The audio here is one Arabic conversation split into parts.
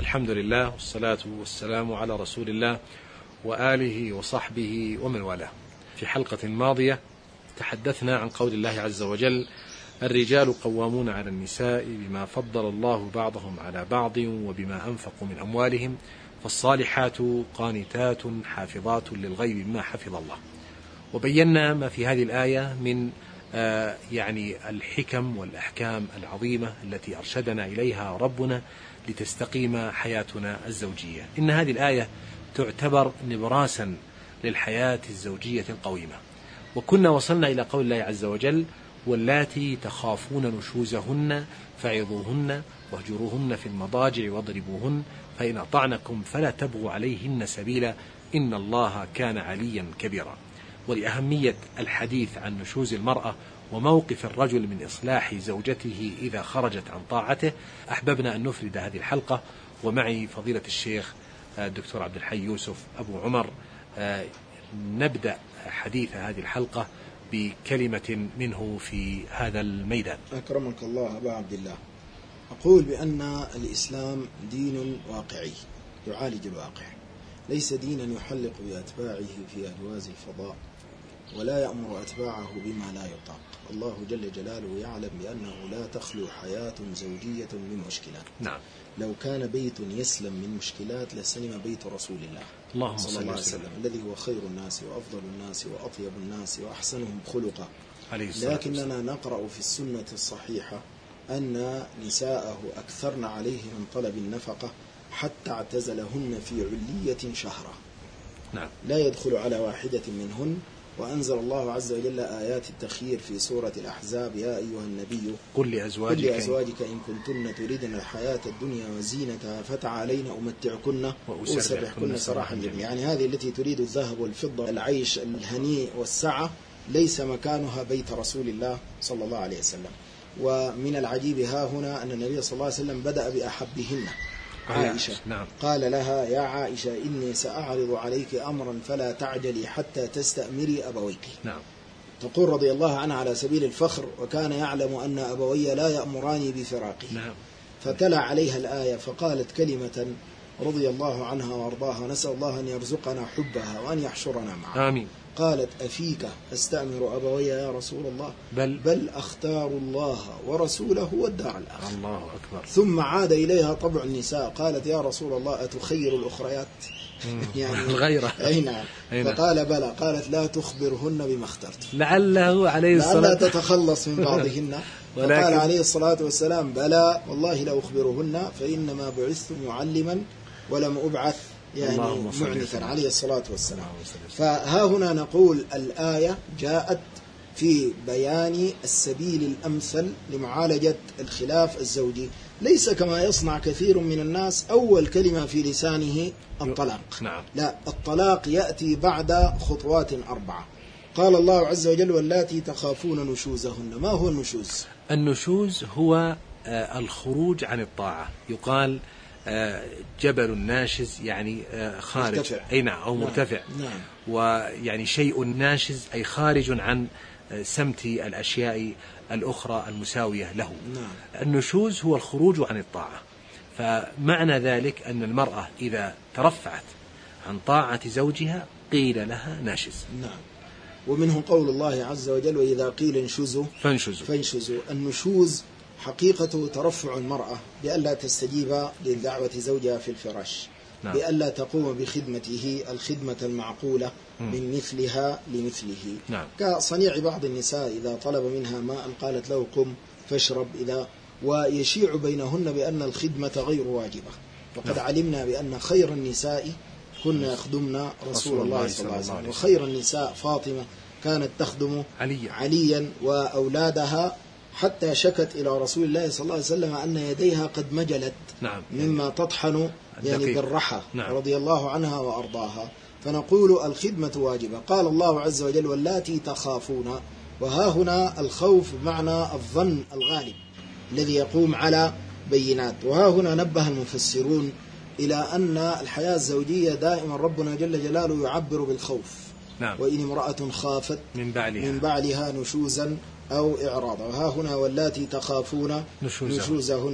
الحمد لله والصلاة والسلام على رسول الله وآله وصحبه ومن والاه. في حلقة ماضية تحدثنا عن قول الله عز وجل: الرجال قوامون على النساء بما فضل الله بعضهم على بعض وبما أنفقوا من أموالهم فالصالحات قانتات حافظات للغيب بما حفظ الله. وبينا ما في هذه الآية من الحكم والأحكام العظيمة التي أرشدنا إليها ربنا لتستقيم حياتنا الزوجية. إن هذه الآية تعتبر نبراسا للحياة الزوجية القويمة. وكنا وصلنا إلى قول الله عز وجل: واللاتي تخافون نشوزهن فعظوهن واهجروهن في المضاجع واضربوهن فإن أطعنكم فلا تبغوا عليهن سبيلا إن الله كان عليا كبيرا. ولأهمية الحديث عن نشوز المرأة وموقف الرجل من إصلاح زوجته إذا خرجت عن طاعته أحببنا أن نفرد هذه الحلقة، ومعي فضيلة الشيخ الدكتور عبد الحي يوسف أبو عمر. نبدأ حديث هذه الحلقة بكلمة منه في هذا الميدان. أكرمك الله أبا عبد الله. أقول بأن الإسلام دين واقعي يعالج الواقع، ليس دينا يحلق بأتباعه في أجواز الفضاء ولا يأمر أتباعه بما لا يطاق. الله جل جلاله يعلم بأنه لا تخلو حياة زوجية من مشكلات. نعم. لو كان بيت يسلم من مشكلات لسلم بيت رسول الله صلى الله عليه وسلم الذي هو خير الناس وأفضل الناس وأطيب الناس وأحسنهم خلقا. لكننا نقرأ في السنة الصحيحة أن نساءه أكثرن عليه من طلب النفقة حتى اعتزلهن في علية شهرا. نعم. لا يدخل على واحدة منهن. وأنزل الله عز وجل آيات التخيير في سورة الأحزاب: يا أيها النبي قل لأزواجك إن كنتن تريدن الحياة الدنيا وزينتها فتعالين أمتعكن وأسرحكن سراحا جميلا. يعني هذه التي تريد الذهب والفضة، العيش الهنيء والسعة، ليس مكانها بيت رسول الله صلى الله عليه وسلم. ومن العجيب ها هنا أن النبي صلى الله عليه وسلم بدأ بأحبهن عائشة. نعم. قال لها: يا عائشة إني سأعرض عليك أمرا فلا تعجلي حتى تستأمري أبويك. نعم. تقول رضي الله عنها على سبيل الفخر: وكان يعلم أن أبوي لا يأمراني بفراقي. نعم. فتلا عليها الآية فقالت كلمة رضي الله عنها وارضاها: نسأل الله أن يرزقنا حبها وأن يحشرنا معها. آمين. قالت: أفيك أستأمر أبوي يا رسول الله؟ بل أختار الله ورسوله والدار الآخرة. الله أكبر. ثم عاد إليها طبع النساء، قالت: يا رسول الله أتخير الأخريات؟ يعني الغيرة. أي نعم. فقال: بلى. قالت: لا تخبرهن بما اخترت، لعله عليه الصلاة لعلها تتخلص من بعضهن. فقال عليه الصلاة والسلام: بلى والله لا أخبرهن فإنما بعثت معلما ولم أبعث معنثا، عليه الصلاة والسلام. فها هنا نقول الآية جاءت في بيان السبيل الأمثل لمعالجة الخلاف الزوجي، ليس كما يصنع كثير من الناس أول كلمة في لسانه الطلاق. نعم. لا، الطلاق يأتي بعد خطوات 4. قال الله عز وجل: واللاتي تخافون نشوزهن. ما هو النشوز؟ النشوز هو الخروج عن الطاعة. يقال جبل ناشز، يعني خارج مرتفع. أي نعم، أو مرتفع. نعم. ويعني شيء ناشز أي خارج عن سمت الأشياء الأخرى المساوية له. نعم. النشوز هو الخروج عن الطاعة. فمعنى ذلك أن المرأة إذا ترفعت عن طاعة زوجها قيل لها ناشز. نعم. ومنه قول الله عز وجل: وإذا قيل انشزوا فانشزوا. النشوز حقيقة ترفع المرأة بألا تستجيب لدعوة زوجها في الفراش. نعم. بألا تقوم بخدمته الخدمة المعقولة من مثلها لمثله. نعم. كصنيع بعض النساء إذا طلب منها ماء قالت له: قم فاشرب. ويشيع بينهن بأن الخدمة غير واجبة. وقد نعم. علمنا بأن خير النساء كنا يخدمن رسول الله صلى الله عليه وسلم، وخير النساء فاطمة كانت تخدم عليا وأولادها، حتى شكت إلى رسول الله صلى الله عليه وسلم أن يديها قد مجلت. نعم. مما تطحن بالرحى. نعم. رضي الله عنها وأرضاها. فنقول الخدمة واجبة. قال الله عز وجل: واللاتي تخافون. وها هنا الخوف بمعنى الظن الغالب الذي يقوم على بينات. وها هنا نبه المفسرون إلى أن الحياة الزوجية دائما ربنا جل جلاله يعبر بالخوف. نعم. وإن امرأة خافت من بعلها نشوزا أو إعراضا. وها هنا واللاتي تخافون نشوزهن.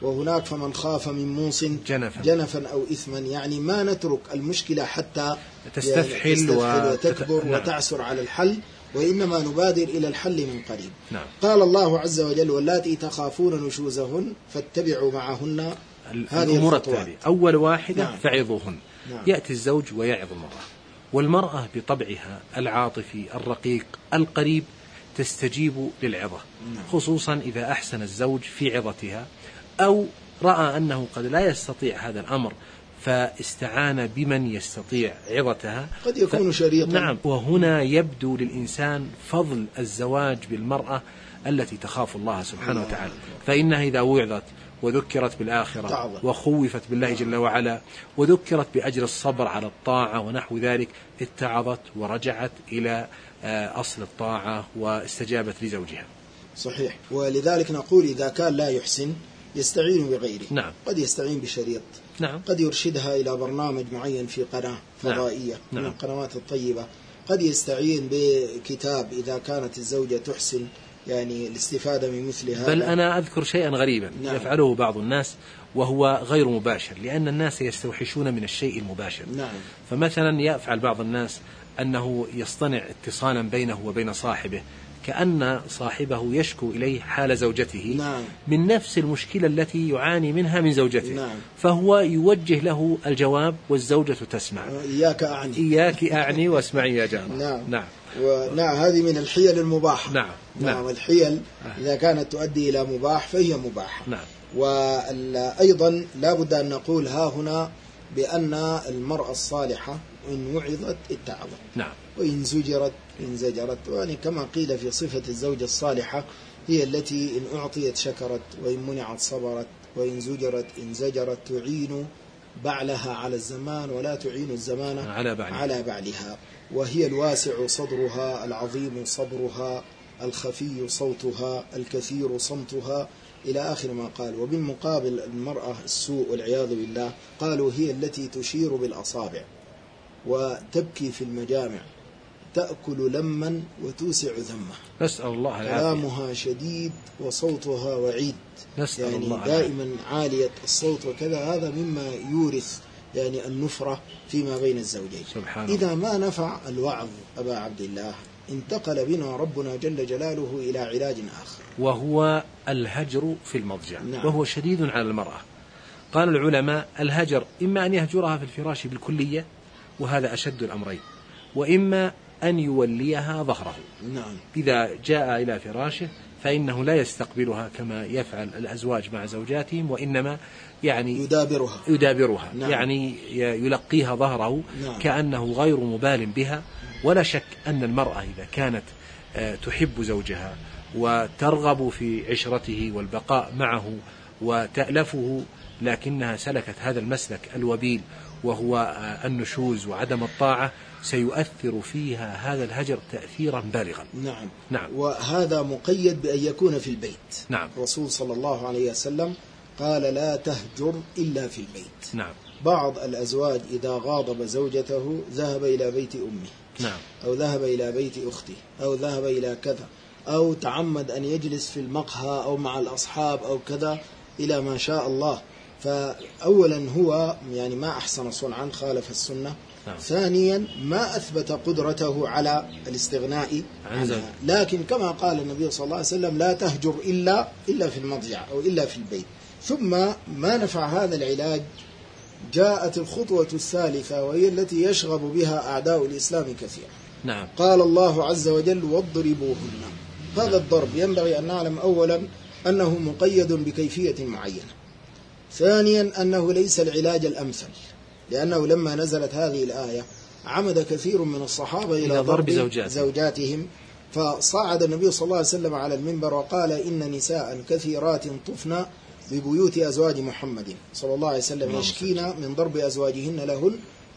وهناك فمن خاف من موص جنفا أو إثما، يعني ما نترك المشكلة حتى تستفحل وتكبر وتعسر على الحل، وإنما نبادر إلى الحل من قريب. قال الله عز وجل: واللاتي تخافون نشوزهن فاتبعوا معهن هذه الأمور الخطوات. التالية: أول واحدة فعظوهن. يأتي الزوج ويعظ المرأة، والمرأة بطبعها العاطفي الرقيق القريب تستجيب للعظة، خصوصا إذا أحسن الزوج في عظتها، أو رأى أنه قد لا يستطيع هذا الأمر فاستعان بمن يستطيع عظتها، قد يكون شريطا. نعم. وهنا يبدو للإنسان فضل الزواج بالمرأة التي تخاف الله سبحانه وتعالى، فإنها إذا وعظت وذكرت بالآخرة وخوفت بالله جل وعلا وذكرت بأجر الصبر على الطاعة ونحو ذلك اتعظت ورجعت إلى أصل الطاعة واستجابت لزوجها. صحيح. ولذلك نقول إذا كان لا يحسن يستعين بغيره. نعم. قد يستعين بشريط. نعم. قد يرشدها إلى برنامج معين في قناة فضائية. نعم. من القنوات الطيبة. قد يستعين بكتاب إذا كانت الزوجة تحسن يعني الاستفادة من مثل هذا. بل أنا أذكر شيئا غريبا يفعله بعض الناس وهو غير مباشر، لأن الناس يستوحشون من الشيء المباشر. نعم. فمثلا يفعل بعض الناس أنه يصطنع اتصالا بينه وبين صاحبه، كأن صاحبه يشكو إليه حال زوجته. نعم. من نفس المشكلة التي يعاني منها من زوجته. نعم. فهو يوجه له الجواب والزوجة تسمع. إياك أعني واسمعي يا جارة. نعم. نعم. ونعم، هذه من الحيل المباحة. نعم. نعم. الحيل إذا كانت تؤدي إلى مباح فهي مباحة. نعم. وأيضا لا بد أن نقول ها هنا بأن المرأة الصالحة إن وعظت اتعظت. نعم. وإن زجرت انزجرت، يعني كما قيل في صفة الزوجة الصالحة: هي التي إن أعطيت شكرت، وإن منعت صبرت، وإن زجرت انزجرت، تعين بعلها على الزمان ولا تعين الزمان على بعلها. وهي الواسع صدرها، العظيم صبرها، الخفي صوتها، الكثير صمتها، إلى آخر ما قال. وبالمقابل المرأة السوء والعياذ بالله قالوا: هي التي تشير بالأصابع وتبكي في المجامع، تأكل لما وتوسع ذمة، نسأل الله العافية. كلامها شديد وصوتها وعيد، نسأل يعني الله دائما عالية الصوت وكذا. هذا مما يورث يعني النفرة فيما بين الزوجين. إذا ما نفع الوعظ أبا عبد الله انتقل بنا ربنا جل جلاله إلى علاج آخر، وهو الهجر في المضجع. نعم. وهو شديد على المرأة. قال العلماء: الهجر إما أن يهجرها في الفراش بالكلية، وهذا أشد الأمرين، وإما أن يوليها ظهره. نعم. إذا جاء إلى فراشه فإنه لا يستقبلها كما يفعل الأزواج مع زوجاتهم، وإنما يعني يدابرها. نعم. يعني يلقيها ظهره. نعم. كأنه غير مبال بها. ولا شك أن المرأة إذا كانت تحب زوجها وترغب في عشرته والبقاء معه وتألفه، لكنها سلكت هذا المسلك الوبيل وهو النشوز وعدم الطاعة، سيؤثر فيها هذا الهجر تأثيرا بالغا. نعم. نعم. وهذا مقيد بأن يكون في البيت. نعم. الرسول صلى الله عليه وسلم قال: لا تهجر إلا في البيت. نعم. بعض الأزواج إذا غاضب زوجته ذهب إلى بيت أمه. نعم. أو ذهب إلى بيت أخته، أو ذهب إلى كذا، أو تعمد أن يجلس في المقهى أو مع الأصحاب أو كذا إلى ما شاء الله. فأولا هو يعني ما أحسن صنعا، خالف السنة. نعم. ثانيا ما أثبت قدرته على الاستغناء عنها. لكن كما قال النبي صلى الله عليه وسلم: لا تهجر إلا في المضجع أو إلا في البيت. ثم ما نفع هذا العلاج جاءت الخطوة الثالثة، وهي التي يشغب بها أعداء الإسلام كثيرا. نعم. قال الله عز وجل: واضربوهن. هذا الضرب ينبغي أن نعلم أولا أنه مقيد بكيفية معينة. ثانيا أنه ليس العلاج الأمثل، لأنه لما نزلت هذه الآية عمد كثير من الصحابة إلى ضرب زوجاتهم، فصعد النبي صلى الله عليه وسلم على المنبر وقال: إن نساء كثيرات طفن ببيوت أزواج محمد صلى الله عليه وسلم يشكين من ضرب أزواجهن لهن،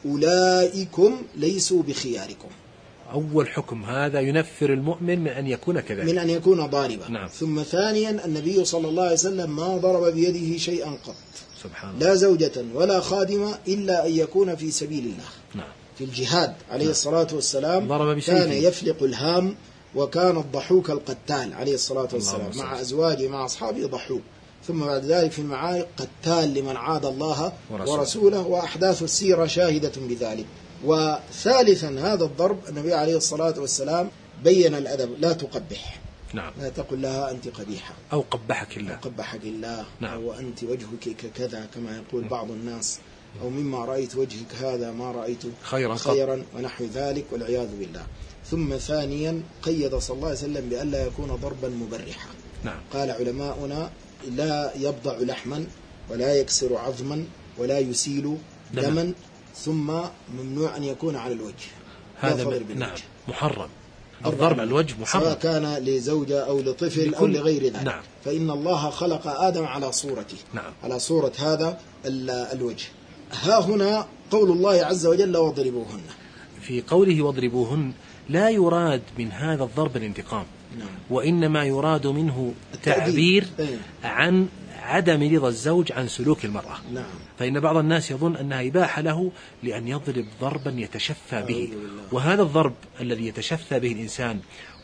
أولئكم ليسوا بخياركم. أول حكم هذا ينفر المؤمن من أن يكون كذلك، من أن يكون ضاربا. نعم. ثم ثانيا النبي صلى الله عليه وسلم ما ضرب بيده شيئا قط، سبحان الله، لا زوجة ولا خادمة، إلا أن يكون في سبيل الله. نعم. في الجهاد عليه الصلاة والسلام ضرب كان يفلق الهام، وكان الضحوك القتال عليه الصلاة والسلام، مع أزواجه مع أصحابه ضحوك. ثم بعد ذلك في المعارك قتال لمن عاد الله ورسوله، وأحداث السيرة شاهدة بذلك. وثالثا هذا الضرب النبي عليه الصلاة والسلام بين الأدب، لا تقبح، نعم، لا تقل لها أنت قبيحة أو قبحك الله، قبحك الله، نعم، أو أنت وجهك كذا كما يقول بعض الناس، أو مما رأيت وجهك هذا ما رأيت خيرا ونحو ذلك والعياذ بالله. ثم ثانيا قيد صلى الله عليه وسلم بألا يكون ضربا مبرحا، نعم. قال علماؤنا لا يبضع لحما ولا يكسر عظما ولا يسيل دما، ثم ممنوع أن يكون على الوجه، هذا نعم محرم، الضرب على الوجه محرم، سواء كان لزوجة أو لطفل أو لغير ذلك، نعم. فإن الله خلق آدم على صورته، نعم، على صورة هذا الوجه. ها هنا قول الله عز وجل واضربوهن، في قوله واضربوهن لا يراد من هذا الضرب الانتقام، نعم. وإنما يراد منه تعبير عن عدم رضا الزوج عن سلوك المرأة، نعم. فإن بعض الناس يظن أنها إباحة له لأن يضرب ضربا يتشفى به، وهذا الضرب الذي يتشفى به الإنسان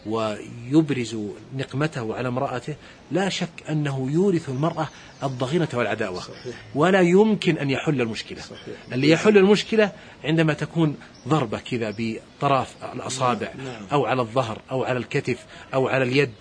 ويبرز نقمته على امرأته لا شك أنه يورث المرأة الضغينة والعداوة، صحيح. ولا يمكن أن يحل المشكلة، صحيح. اللي يحل المشكلة عندما تكون ضربة كذا بطرف الأصابع، نعم. أو على الظهر أو على الكتف أو على اليد،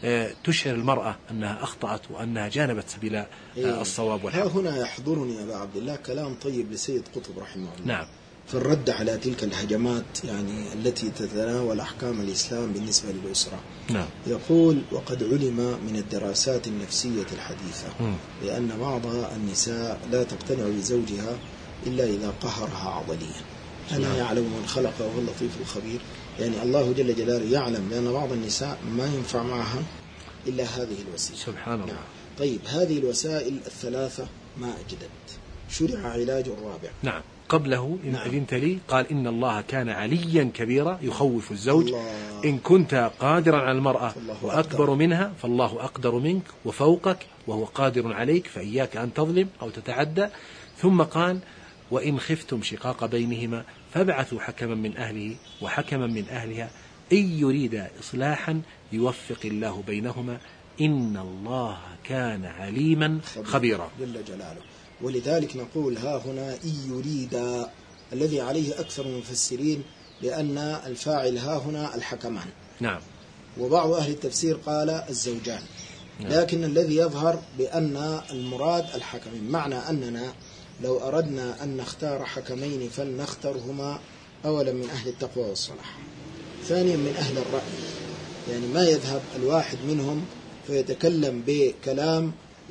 تشعر المرأة أنها أخطأت وأنها جانبت سبيل الصواب والحق. ها هنا يحضرني أبا عبد الله كلام طيب لسيد قطب رحمه الله، نعم، في الرد على تلك الهجمات يعني التي تتناول أحكام الإسلام بالنسبة للأسرة، نعم. يقول وقد علم من الدراسات النفسية الحديثة بأن بعض النساء لا تقتنع بزوجها إلا إذا قهرها عضليا. ألا يعلم من خلق وهو اللطيف الخبير، يعني الله جل جلاله يعلم بأن بعض النساء ما ينفع معها إلا هذه الوسيلة، سبحان الله، نعم. طيب هذه الوسائل الثلاثة ما أجدت، شرع علاج الرابع، نعم. قبله إن أذنت لي قال إن الله كان عليا كبيرا يخوف الزوج، إن كنت قادرا على المرأة وأكبر منها فالله أقدر منك وفوقك وهو قادر عليك فإياك أن تظلم أو تتعدى. ثم قال وإن خفتم شقاق بينهما فابعثوا حكما من أهله وحكما من أهلها إن يريد إصلاحا يوفق الله بينهما إن الله كان عليما خبيرا جل جلاله. ولذلك نقول ها هنا إن يريد، الذي عليه أكثر المفسرين لأن الفاعل ها هنا الحكمان، نعم. وبعض أهل التفسير قال الزوجان، نعم. لكن الذي يظهر بأن المراد الحكمين، معنى أننا لو أردنا أن نختار حكمين فلنختارهما أولا من أهل التقوى والصلاح، ثانيا من أهل الرأي، يعني ما يذهب الواحد منهم فيتكلم بكلام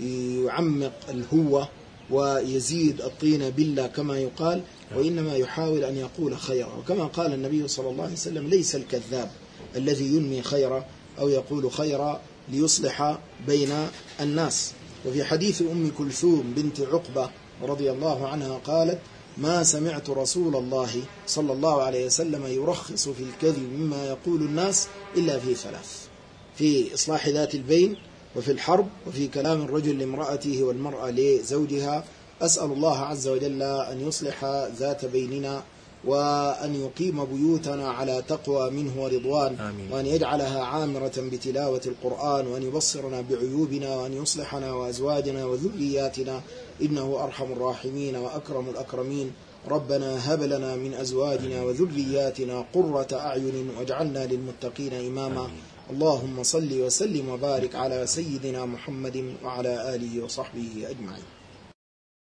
يعمق الهوة ويزيد الطين بالله كما يقال، وإنما يحاول أن يقول خيرا. وكما قال النبي صلى الله عليه وسلم ليس الكذاب الذي ينمي خيرا أو يقول خيرا ليصلح بين الناس. وفي حديث أم كلثوم بنت عقبة رضي الله عنها قالت ما سمعت رسول الله صلى الله عليه وسلم يرخص في الكذب مما يقول الناس إلا في ثلاث: في إصلاح ذات البين، وفي الحرب، وفي كلام الرجل لامرأته والمرأة لزوجها. أسأل الله عز وجل أن يصلح ذات بيننا وأن يقيم بيوتنا على تقوى منه ورضوان، آمين. وأن يجعلها عامرة بتلاوة القرآن، وأن يبصرنا بعيوبنا، وأن يصلحنا وأزواجنا وذرياتنا إنه أرحم الراحمين وأكرم الأكرمين. ربنا هب لنا من أزواجنا وذرياتنا قرة أعين واجعلنا للمتقين إماما، آمين. اللهم صل وسلم وبارك على سيدنا محمد وعلى آله وصحبه أجمعين.